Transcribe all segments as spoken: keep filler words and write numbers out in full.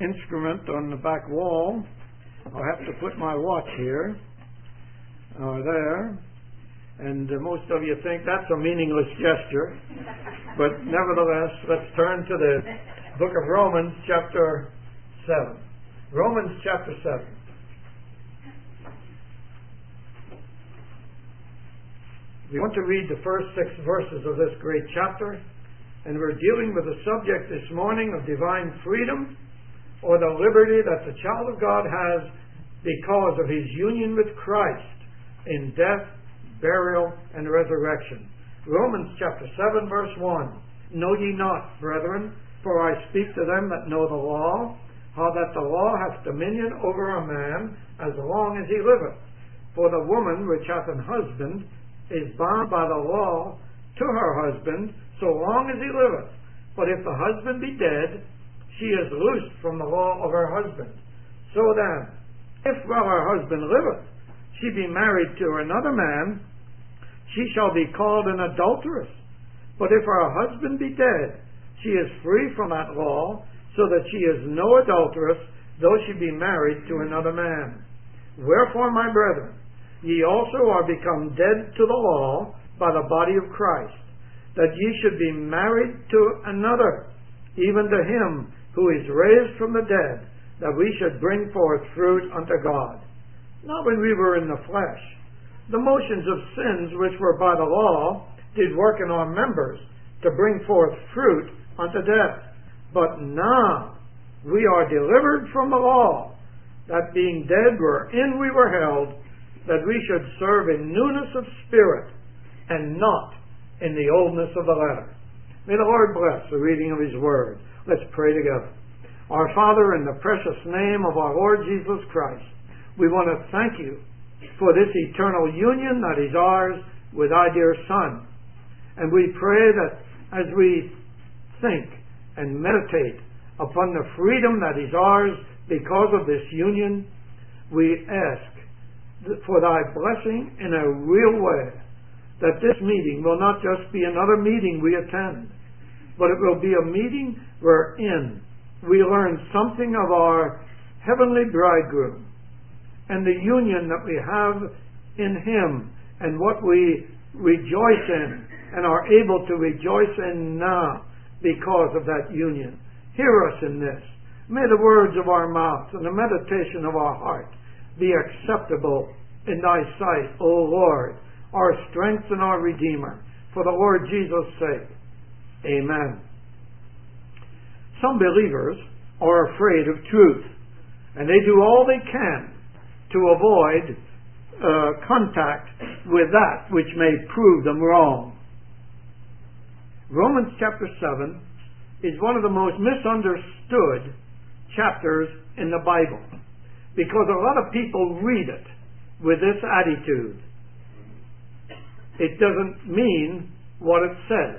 instrument on the back wall. I'll have to put my watch here or there. And uh, most of you think that's a meaningless gesture. But nevertheless, let's turn to the book of Romans chapter seven. Romans chapter seven. We want to read the first six verses of this great chapter, and we're dealing with the subject this morning of divine freedom, or the liberty that the child of God has because of his union with Christ in death, burial, and resurrection. Romans chapter seven, verse one. Know ye not, brethren, for I speak to them that know the law, how that the law hath dominion over a man as long as he liveth. For the woman which hath an husband is bound by the law to her husband so long as he liveth. But if the husband be dead, she is loosed from the law of her husband. So then, if while her husband liveth, she be married to another man, she shall be called an adulteress. But if her husband be dead, she is free from that law, so that she is no adulteress, though she be married to another man. Wherefore, my brethren, ye also are become dead to the law by the body of Christ, that ye should be married to another, even to him who is raised from the dead, that we should bring forth fruit unto God. Not when we were in the flesh. The motions of sins which were by the law did work in our members to bring forth fruit unto death. But now we are delivered from the law, that being dead wherein we were held, that we should serve in newness of spirit, and not in the oldness of the letter. May the Lord bless the reading of His Word. Let's pray together. Our Father, in the precious name of our Lord Jesus Christ, we want to thank you for this eternal union that is ours with our dear Son. And we pray that as we think and meditate upon the freedom that is ours because of this union, we ask for thy blessing in a real way, that this meeting will not just be another meeting we attend, but it will be a meeting wherein we learn something of our heavenly bridegroom and the union that we have in him and what we rejoice in and are able to rejoice in now because of that union. Hear us in this. May the words of our mouth and the meditation of our heart be acceptable in thy sight, O Lord, our strength and our Redeemer, for the Lord Jesus' sake. Amen. Some believers are afraid of truth, and they do all they can to avoid uh, contact with that which may prove them wrong. Romans chapter seven is one of the most misunderstood chapters in the Bible, because a lot of people read it with this attitude. It doesn't mean what it says.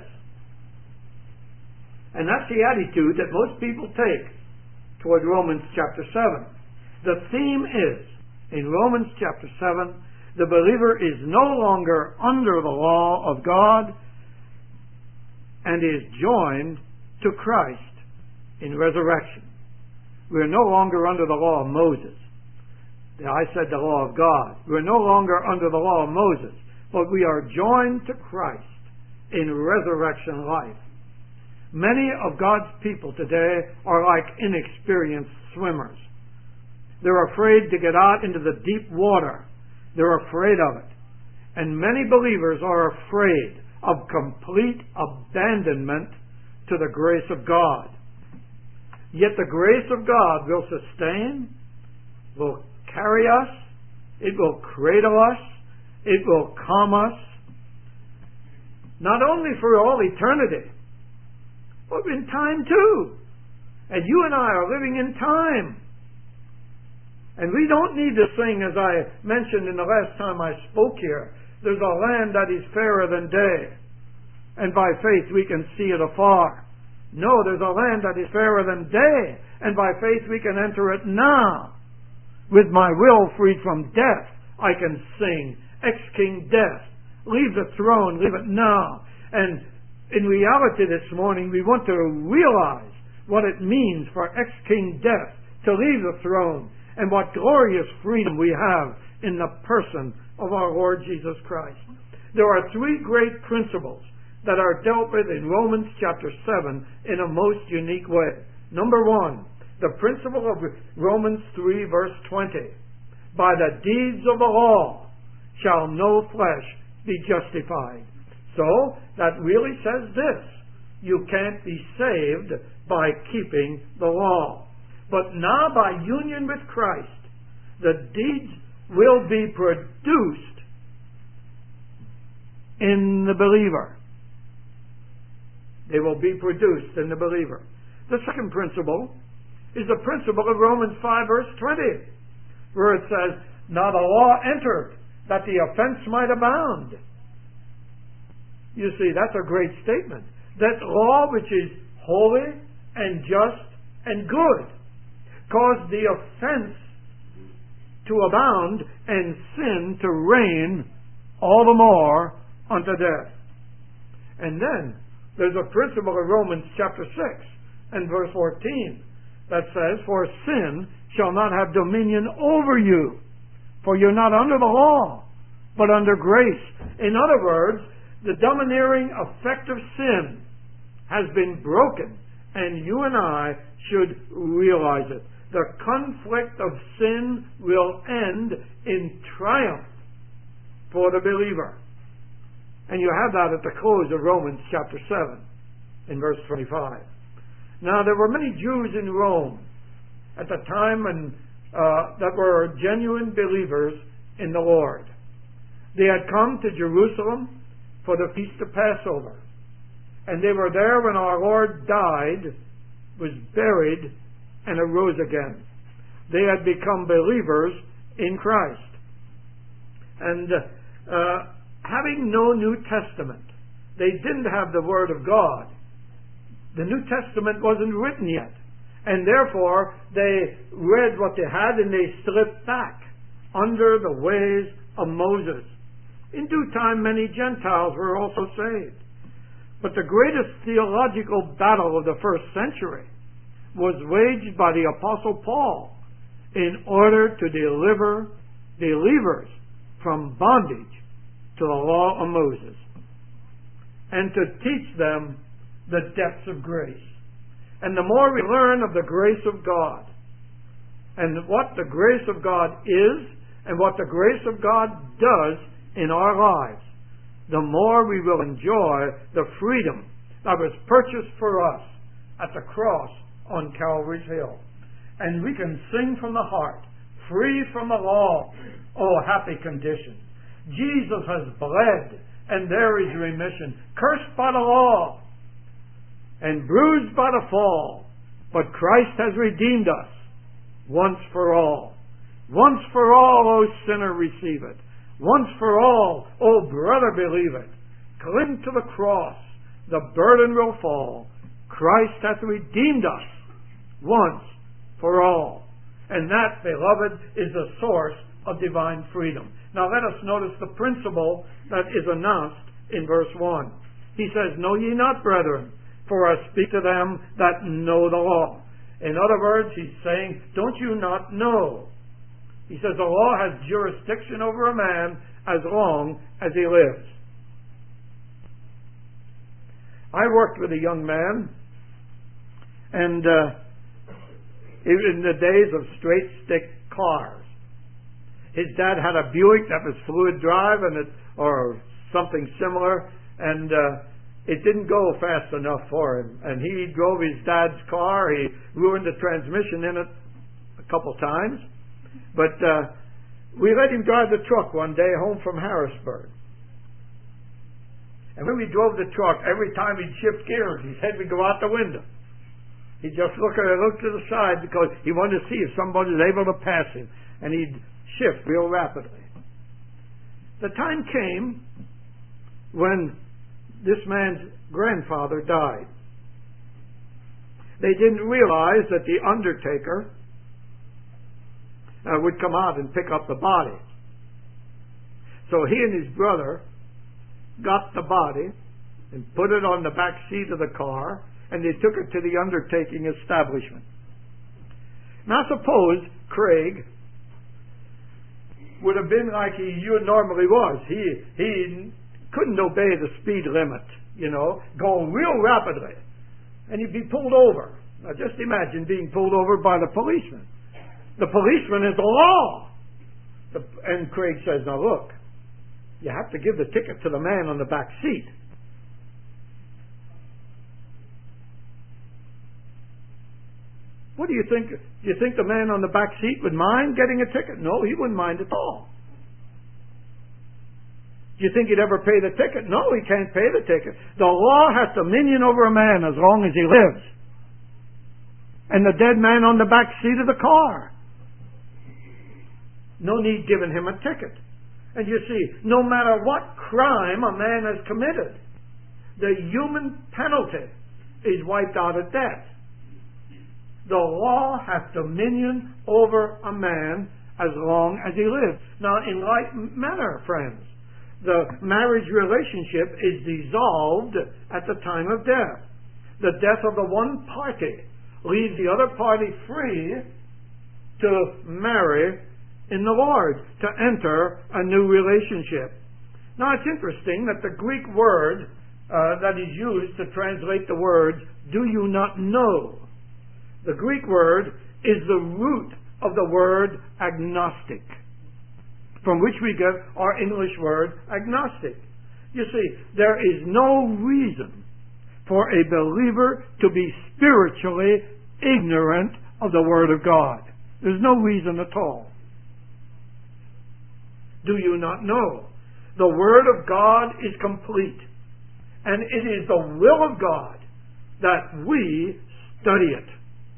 And that's the attitude that most people take toward Romans chapter seven. The theme is, in Romans chapter seven, the believer is no longer under the law of God and is joined to Christ in resurrection. We are no longer under the law of Moses. I said the law of God. We're no longer under the law of Moses, but we are joined to Christ in resurrection life. Many of God's people today are like inexperienced swimmers. They're afraid to get out into the deep water. They're afraid of it. And many believers are afraid of complete abandonment to the grace of God. Yet the grace of God will sustain, will carry us, it will cradle us, it will calm us, not only for all eternity, but in time too. And you and I are living in time. And we don't need to sing, as I mentioned in the last time I spoke here, there's a land that is fairer than day, and by faith we can see it afar. No, there's a land that is fairer than day, and by faith we can enter it now. With my will freed from death, I can sing, ex-King Death, leave the throne, leave it now. And in reality this morning, we want to realize what it means for ex-King Death to leave the throne, and what glorious freedom we have in the person of our Lord Jesus Christ. There are three great principles that are dealt with in Romans chapter seven in a most unique way. Number one, the principle of Romans three verse twenty. By the deeds of the law shall no flesh be justified. So, that really says this: you can't be saved by keeping the law. But now by union with Christ, the deeds will be produced in the believer. They will be produced in the believer. The second principle is the principle of Romans five verse twenty, where it says, now the law entered that the offense might abound. You see, that's a great statement. That law which is holy and just and good caused the offense to abound and sin to reign all the more unto death. And then there's a principle of Romans chapter six and verse fourteen that says, for sin shall not have dominion over you, for you're not under the law, but under grace. In other words, the domineering effect of sin has been broken, and you and I should realize it. The conflict of sin will end in triumph for the believer. And you have that at the close of Romans chapter seven in verse twenty-five. Now there were many Jews in Rome at the time and, uh, that were genuine believers in the Lord. They had come to Jerusalem for the feast of Passover. And they were there when our Lord died, was buried, and arose again. They had become believers in Christ. And uh, having no New Testament, they didn't have the Word of God. The New Testament wasn't written yet. And therefore, they read what they had and they slipped back under the ways of Moses. In due time, many Gentiles were also saved. But the greatest theological battle of the first century was waged by the Apostle Paul in order to deliver believers from bondage to the law of Moses and to teach them the depths of grace. And the more we learn of the grace of God and what the grace of God is and what the grace of God does in our lives, the more we will enjoy the freedom that was purchased for us at the cross on Calvary's Hill. And we can sing from the heart, free from the law. Oh, happy condition. Jesus has bled, and there is remission. Cursed by the law, and bruised by the fall, but Christ has redeemed us once for all. Once for all, O sinner, receive it. Once for all, O brother, believe it. Cling to the cross, the burden will fall. Christ hath redeemed us once for all. And that, beloved, is the source of divine freedom. Now let us notice the principle that is announced in verse one. He says, know ye not, brethren, for I speak to them that know the law. In other words, he's saying, don't you not know? He says the law has jurisdiction over a man as long as he lives. I worked with a young man, and uh, in the days of straight stick cars. His dad had a Buick that was fluid drive, and it, or something similar, and uh, it didn't go fast enough for him. And he drove his dad's car. He ruined the transmission in it a couple times. But uh, we let him drive the truck one day home from Harrisburg. And when we drove the truck, every time he'd shift gears, his head would go out the window. He'd just look at look to the side because he wanted to see if somebody was able to pass him. And he'd shift real rapidly. The time came when this man's grandfather died. They didn't realize that the undertaker uh, would come out and pick up the body. So he and his brother got the body and put it on the back seat of the car and they took it to the undertaking establishment. Now suppose Craig would have been like he you normally was. He he couldn't obey the speed limit, you know, going real rapidly, and he'd be pulled over. Now just imagine being pulled over by the policeman. The policeman is the law. The, and Craig says, now look, you have to give the ticket to the man on the back seat. What do you think? Do you think the man on the back seat would mind getting a ticket? No, he wouldn't mind at all. Do you think he'd ever pay the ticket? No, he can't pay the ticket. The law has dominion over a man as long as he lives. And the dead man on the back seat of the car. No need giving him a ticket. And you see, no matter what crime a man has committed, the human penalty is wiped out at death. The law has dominion over a man as long as he lives. Now, in like manner, friends, the marriage relationship is dissolved at the time of death. The death of the one party leaves the other party free to marry in the Lord, to enter a new relationship. Now, it's interesting that the Greek word uh, that is used to translate the words, do you not know? The Greek word is the root of the word agnostic, from which we get our English word agnostic. You see, there is no reason for a believer to be spiritually ignorant of the Word of God. There's no reason at all. Do you not know? The Word of God is complete, and it is the will of God that we study it.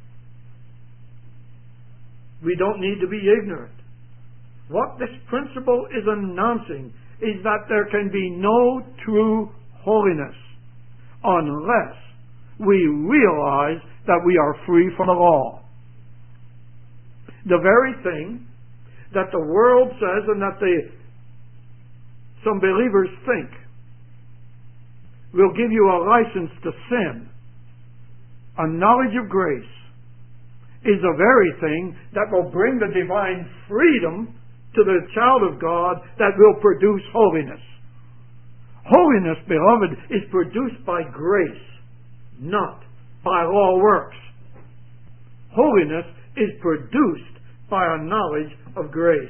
We don't need to be ignorant. What this principle is announcing is that there can be no true holiness unless we realize that we are free from the law. The very thing that the world says and that the, some believers think will give you a license to sin, a knowledge of grace, is the very thing that will bring the divine freedom to the child of God that will produce holiness. Holiness, beloved, is produced by grace, not by law works. Holiness is produced by a knowledge of grace.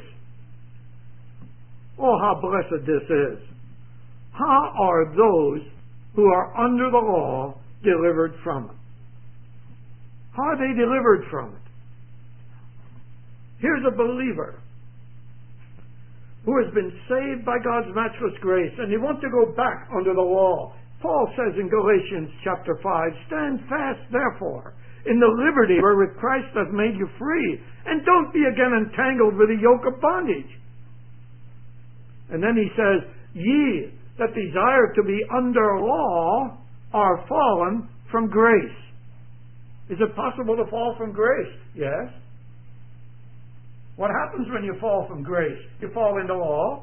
Oh, how blessed this is. How are those who are under the law delivered from it? How are they delivered from it? Here's a believer who has been saved by God's matchless grace, and he wants to go back under the law. Paul says in Galatians chapter five, stand fast, therefore, in the liberty wherewith Christ hath made you free, and don't be again entangled with the yoke of bondage. And then he says, ye that desire to be under law are fallen from grace. Is it possible to fall from grace? Yes. What happens when you fall from grace? You fall into law.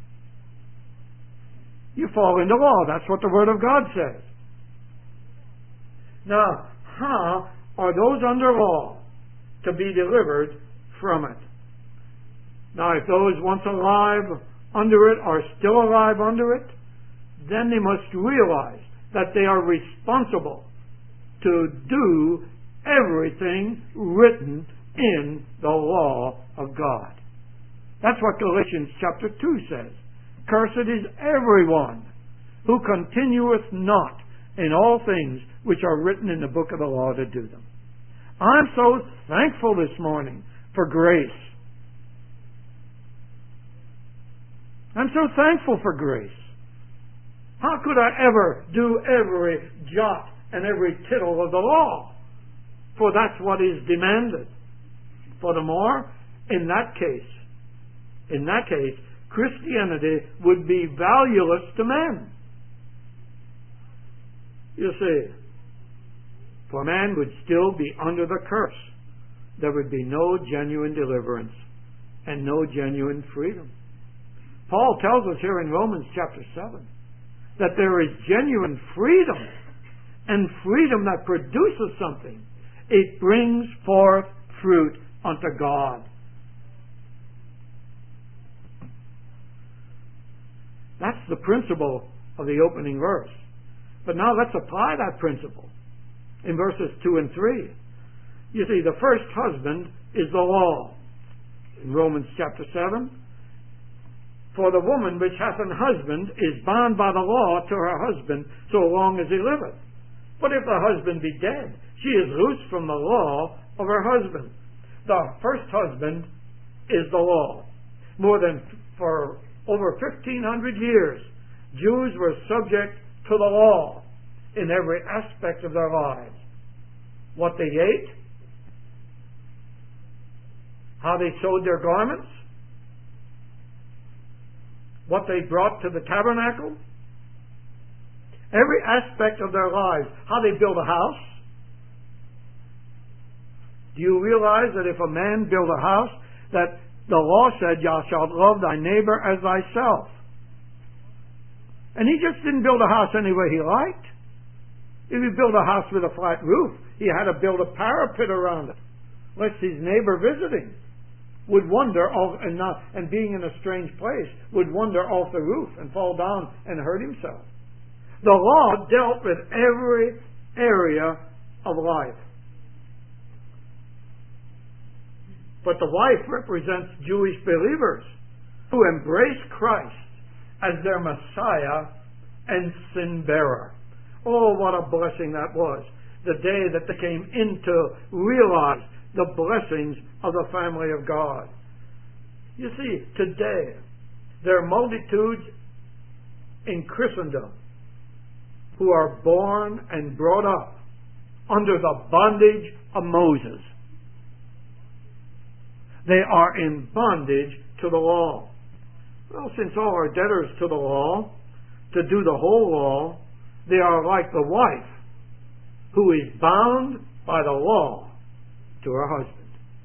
You fall into law. That's what the Word of God says. Now, how are those under law to be delivered from it? Now, if those once alive under it are still alive under it, then they must realize that they are responsible to do everything written in the law of God. That's what Galatians chapter two says. Cursed is everyone who continueth not in all things which are written in the book of the law to do them. I'm so thankful this morning for grace. I'm so thankful for grace. How could I ever do every jot and every tittle of the law? For that's what is demanded. Furthermore, in that case, in that case, Christianity would be valueless to men. You see, for man would still be under the curse. There would be no genuine deliverance and no genuine freedom. Paul tells us here in Romans chapter seven that there is genuine freedom and freedom that produces something. It brings forth fruit unto God. That's the principle of the opening verse. But now let's apply that principle in verses two and three. You see, the first husband is the law. In Romans chapter seven, for the woman which hath an husband is bound by the law to her husband so long as he liveth. But if the husband be dead, she is loosed from the law of her husband. The first husband is the law. More than for over fifteen hundred years, Jews were subject to the law in every aspect of their lives. What they ate, how they sewed their garments, what they brought to the tabernacle, every aspect of their lives, how they built a house. Do you realize that if a man built a house, that the law said, thou shalt love thy neighbor as thyself? And he just didn't build a house any way he liked. If he built a house with a flat roof, he had to build a parapet around it, lest his neighbor visiting would wander off, and not, and being in a strange place, would wander off the roof and fall down and hurt himself. The law dealt with every area of life. But the wife represents Jewish believers who embrace Christ as their Messiah and sin bearer. Oh, what a blessing that was, the day that they came in to realize the blessings of the family of God. You see, today, there are multitudes in Christendom who are born and brought up under the bondage of Moses. They are in bondage to the law. Well, since all are debtors to the law, to do the whole law, they are like the wife who is bound by the law to her husband.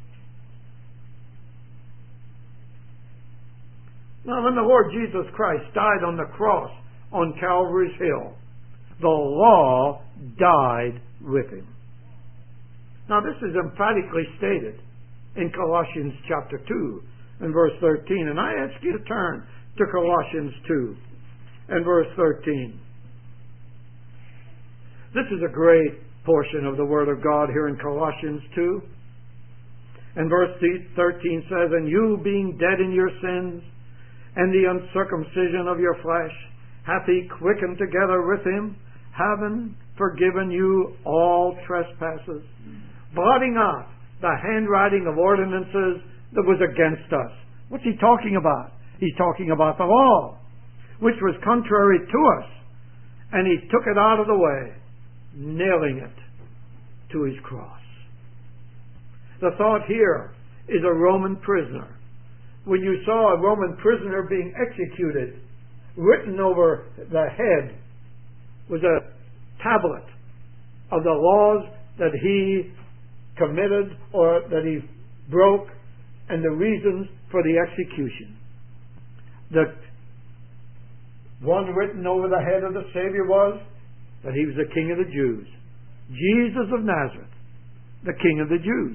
Now, when the Lord Jesus Christ died on the cross on Calvary's hill, the law died with him. Now, this is emphatically stated in Colossians chapter two and verse thirteen. And I ask you to turn to Colossians two and verse thirteen. This is a great portion of the Word of God here in Colossians two. And verse thirteen says, and you being dead in your sins, and the uncircumcision of your flesh, hath he quickened together with him, having forgiven you all trespasses, blotting out the handwriting of ordinances that was against us. What's he talking about? He's talking about the law, which was contrary to us, and he took it out of the way, nailing it to his cross. The thought here is a Roman prisoner. When you saw a Roman prisoner being executed, written over the head was a tablet of the laws that he committed or that he broke and the reasons for the execution. The one written over the head of the Savior was that he was the King of the Jews. Jesus of Nazareth, the King of the Jews.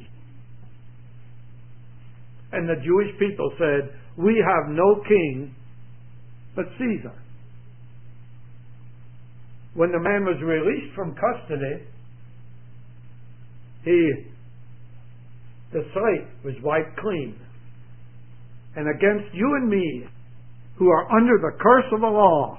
And the Jewish people said, we have no king but Caesar. When the man was released from custody, he, the slate was wiped clean. And against you and me, who are under the curse of the law,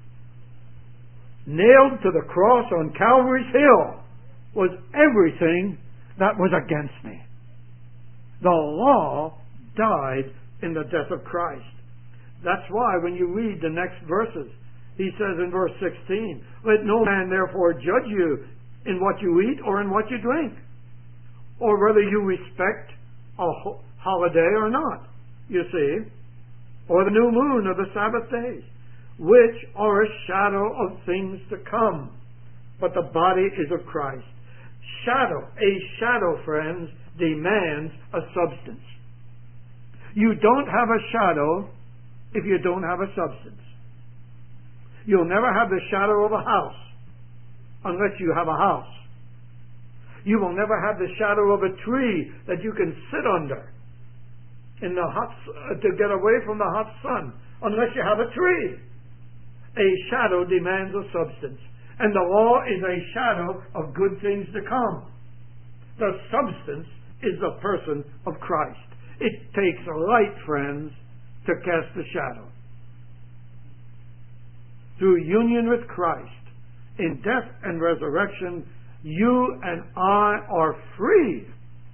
nailed to the cross on Calvary's hill, was everything that was against me. The law died in the death of Christ. That's why when you read the next verses, he says in verse sixteen, let no man therefore judge you in what you eat or in what you drink, or whether you respect a ho- holiday or not, you see, or the new moon or the Sabbath days, which are a shadow of things to come, but the body is of Christ. Shadow, a shadow, friends, demands a substance. You don't have a shadow if you don't have a substance. You'll never have the shadow of a house unless you have a house. You will never have the shadow of a tree that you can sit under in the hot, uh, to get away from the hot sun, unless you have a tree. A shadow demands a substance, and the law is a shadow of good things to come. The substance is the person of Christ. It takes light, friends, to cast the shadow. Through union with Christ, in death and resurrection, you and I are free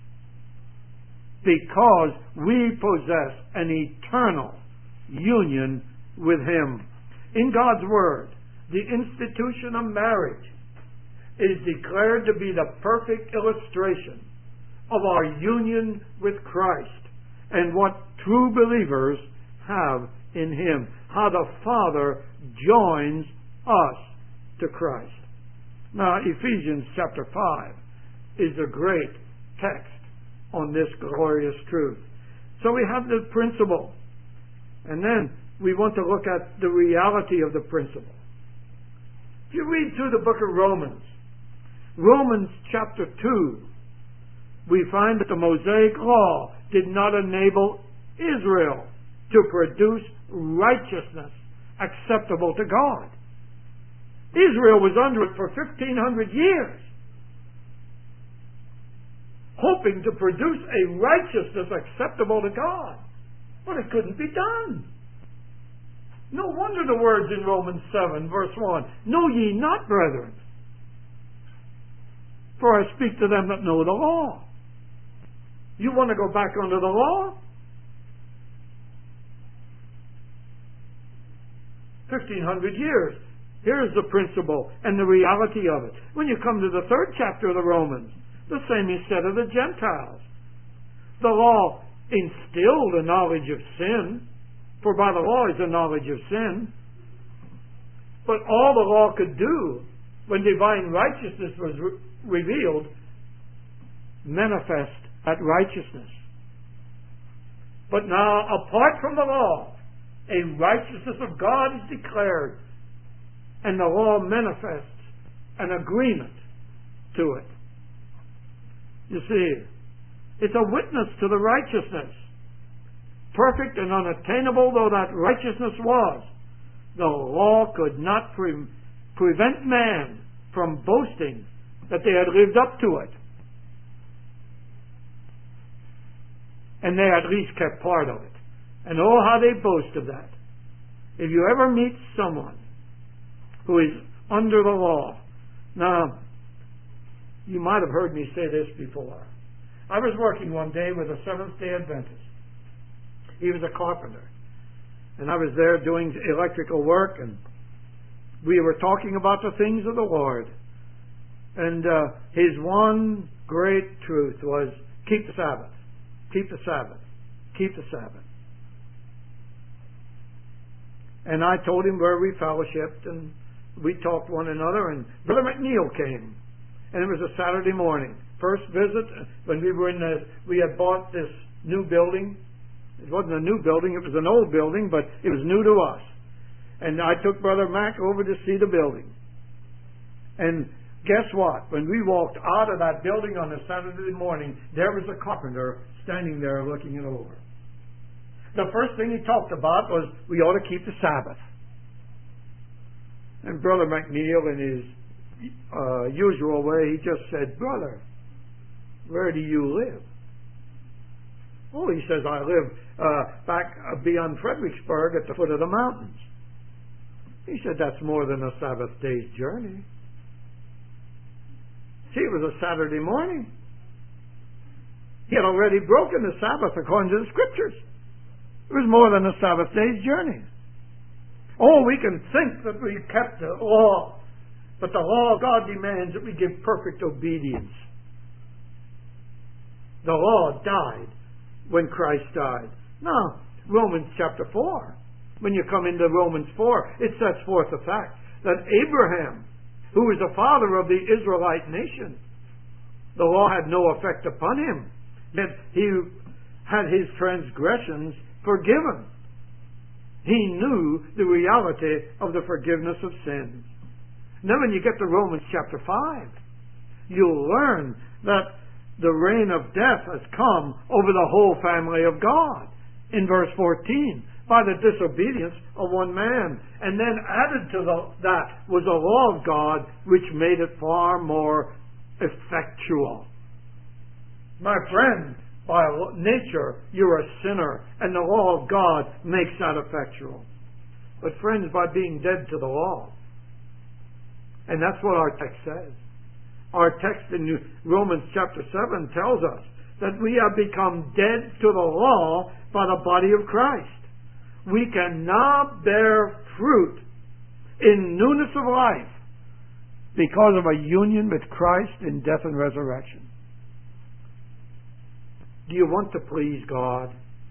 because we possess an eternal union with Him. In God's Word, the institution of marriage is declared to be the perfect illustration of our union with Christ and what true believers have in Him. How the Father joins us to Christ. Now, Ephesians chapter five is a great text on this glorious truth. So we have the principle, and then we want to look at the reality of the principle. If you read through the book of Romans, Romans chapter two, we find that the Mosaic law did not enable Israel to produce righteousness acceptable to God. Israel was under it for fifteen hundred years, hoping to produce a righteousness acceptable to God. But it couldn't be done. No wonder the words in Romans seven, verse one, know ye not, brethren, for I speak to them that know the law. You want to go back under the law? fifteen hundred years. Here's the principle and the reality of it. When you come to the third chapter of the Romans, the same is said of the Gentiles. The law instilled a knowledge of sin, for by the law is a knowledge of sin. But all the law could do when divine righteousness was re- revealed, manifest that righteousness. But now, apart from the law, a righteousness of God is declared, and the law manifests an agreement to it. You see, it's a witness to the righteousness. Perfect and unattainable though that righteousness was, the law could not pre- prevent man from boasting that they had lived up to it. And they at least kept part of it. And oh, how they boast of that. If you ever meet someone who is under the law, now, you might have heard me say this before. I was working one day with a Seventh-day Adventist. He was a carpenter. And I was there doing electrical work, and we were talking about the things of the Lord. And uh, his one great truth was, keep the Sabbath. Keep the Sabbath. Keep the Sabbath. And I told him where we fellowshipped, and we talked one another, and Brother McNeil came. And it was a Saturday morning. First visit, when we were in the, we had bought this new building. It wasn't a new building, it was an old building, but it was new to us. And I took Brother Mac over to see the building. And guess what? When we walked out of that building on a Saturday morning, there was a carpenter standing there looking it over. The first thing he talked about was we ought to keep the Sabbath. And Brother McNeil, in his uh, usual way, he just said, "Brother, where do you live?" Oh, he says, "I live uh, back beyond Fredericksburg at the foot of the mountains." He said, "That's more than a Sabbath day's journey." See, it was a Saturday morning. He had already broken the Sabbath according to the Scriptures. It was more than a Sabbath day's journey. Oh, we can think that we kept the law, but the law of God demands that we give perfect obedience. The law died when Christ died. Now, Romans chapter four, when you come into Romans four, it sets forth the fact that Abraham, who was the father of the Israelite nation, the law had no effect upon him, yet he had his transgressions forgiven. He knew the reality of the forgiveness of sins. And then when you get to Romans chapter five, you'll learn that the reign of death has come over the whole family of God. In verse fourteen, by the disobedience of one man. And then added to the, that was the law of God, which made it far more effectual. My friend, by nature, you're a sinner, and the law of God makes that effectual. But friends, by being dead to the law, and that's what our text says. Our text in Romans chapter seven tells us that we have become dead to the law by the body of Christ. We can now bear fruit in newness of life because of a union with Christ in death and resurrection. Do you want to please God?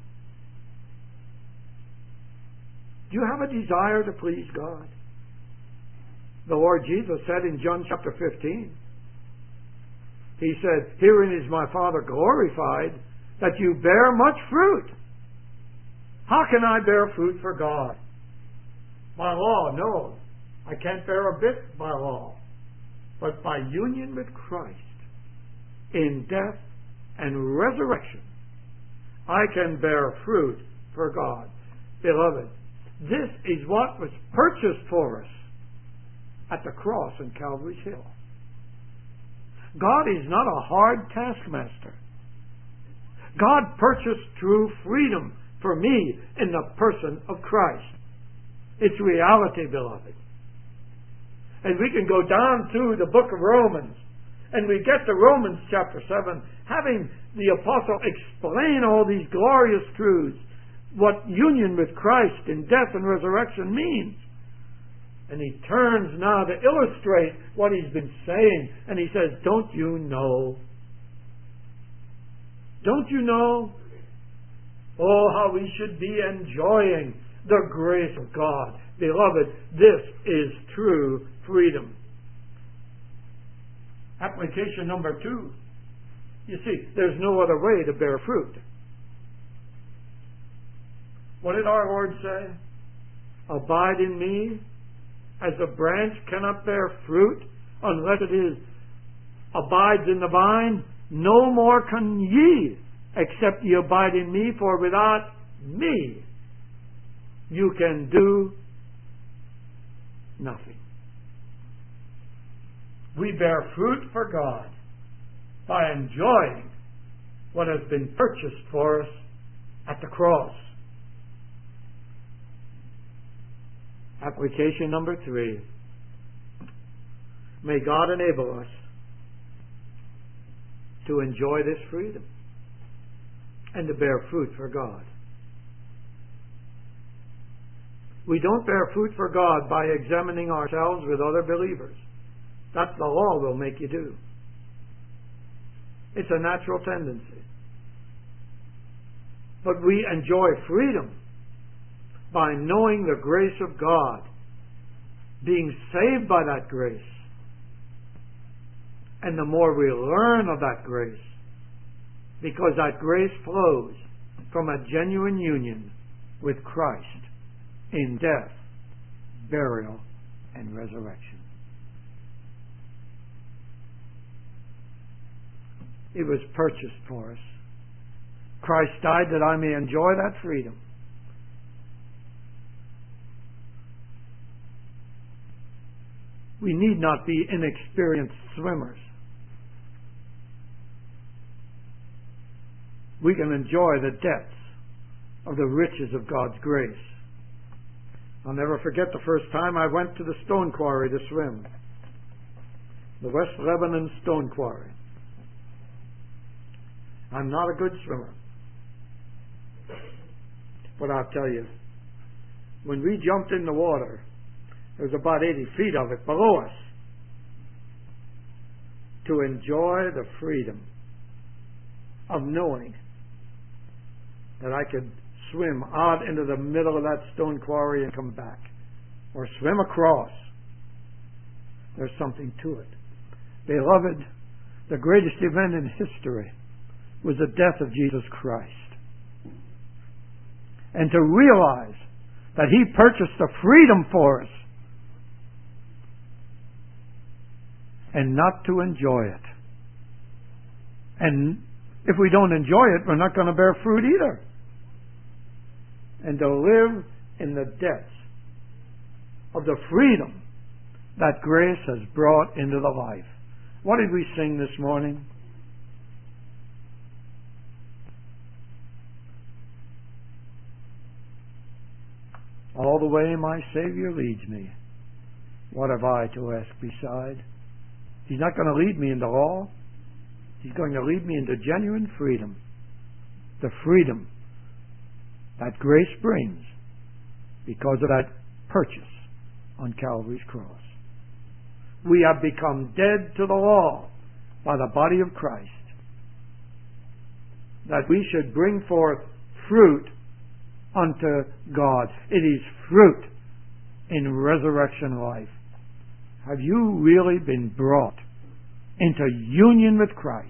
Do you have a desire to please God? The Lord Jesus said in John chapter fifteen, He said, "Herein is my Father glorified, that you bear much fruit." How can I bear fruit for God? By law? No. I can't bear a bit by law. But by union with Christ in death and resurrection, I can bear fruit for God. Beloved, this is what was purchased for us at the cross in Calvary's Hill. God is not a hard taskmaster. God purchased true freedom for me in the person of Christ. It's reality, beloved. And we can go down to the book of Romans, and we get to Romans chapter seven, having the apostle explain all these glorious truths, what union with Christ in death and resurrection means. And he turns now to illustrate what he's been saying, and he says, don't you know? Don't you know? Oh, how we should be enjoying the grace of God. Beloved, this is true freedom. Application number two. You see, there's no other way to bear fruit. What did our Lord say? Abide in me, as a branch cannot bear fruit unless it is abides in the vine, no more can ye, except ye abide in me, for without me you can do nothing. We bear fruit for God by enjoying what has been purchased for us at the cross. Application number three. May God enable us to enjoy this freedom and to bear fruit for God. We don't bear fruit for God by examining ourselves with other believers. That's the law will make you do. It's a natural tendency. But we enjoy freedom by knowing the grace of God, being saved by that grace. And the more we learn of that grace, because that grace flows from a genuine union with Christ in death, burial, and resurrection. It was purchased for us. Christ died that I may enjoy that freedom. We need not be inexperienced swimmers. We can enjoy the depths of the riches of God's grace. I'll never forget the first time I went to the stone quarry to swim. The West Lebanon Stone Quarry. I'm not a good swimmer. But I'll tell you, when we jumped in the water, there was about eighty feet of it below us, to enjoy the freedom of knowing that I could swim out into the middle of that stone quarry and come back, or swim across. There's something to it. Beloved, the greatest event in history was the death of Jesus Christ. And to realize that He purchased the freedom for us and not to enjoy it. And if we don't enjoy it, we're not going to bear fruit either. And to live in the depths of the freedom that grace has brought into the life. What did we sing this morning? All the way my Savior leads me. What have I to ask beside? He's not going to lead me into law. He's going to lead me into genuine freedom. The freedom that grace brings because of that purchase on Calvary's cross. We have become dead to the law by the body of Christ, that we should bring forth fruit unto God. It is fruit in resurrection life. Have you really been brought into union with Christ?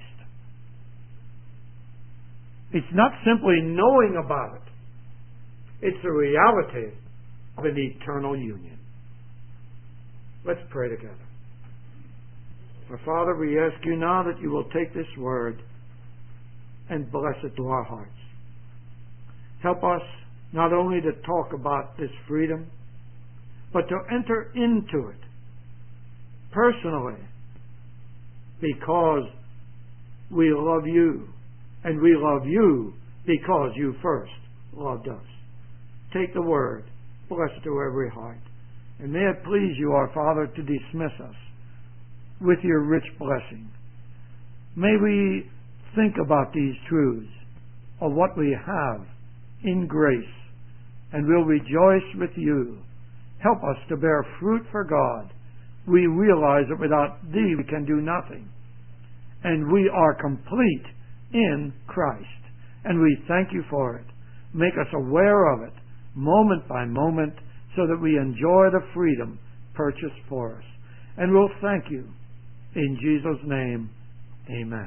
It's not simply knowing about it. It's the reality of an eternal union. Let's pray together. Our Father, we ask you now that you will take this word and bless it to our hearts. Help us not only to talk about this freedom, but to enter into it personally, because we love you, and we love you because you first loved us. Take the word, bless it to every heart, and may it please you, our Father, to dismiss us with your rich blessing. May we think about these truths of what we have in grace, and we'll rejoice with you. Help us to bear fruit for God. We realize that without thee we can do nothing, and we are complete in Christ, and we thank you for it. Make us aware of it moment by moment so that we enjoy the freedom purchased for us. And we'll thank you. In Jesus' name, amen.